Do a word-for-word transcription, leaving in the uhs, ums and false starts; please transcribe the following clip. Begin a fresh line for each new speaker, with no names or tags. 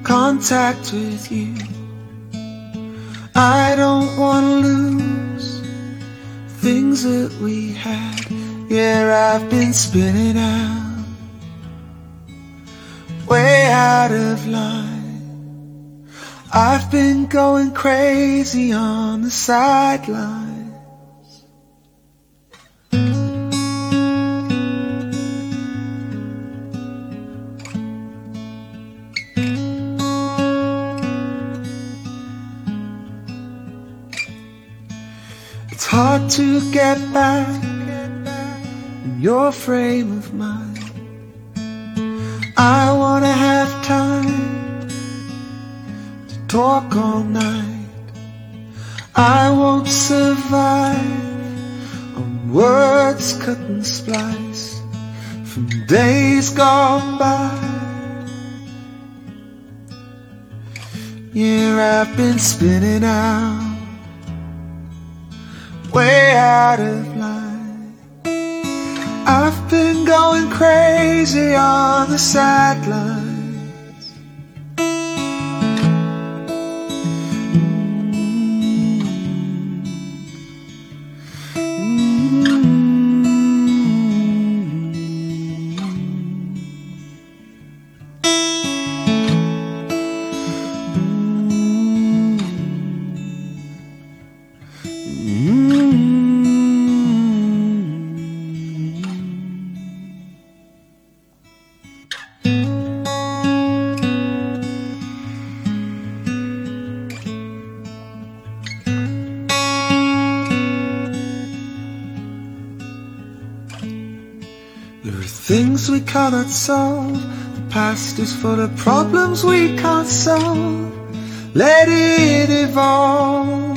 contact with you. I don't wanna lose things that we had. Yeah, I've been spinning out, way out of line. I've been going crazy on the sidelines. It's hard to get back in your frame of mind. I wanna have time to talk all night. I won't survive on words cut and splice from days gone by. Yeah, I've been spinning out, way out of line. I've been going crazy on the sidelines. There are things we cannot solve. The past is full of problems we can't solve. Let it evolve.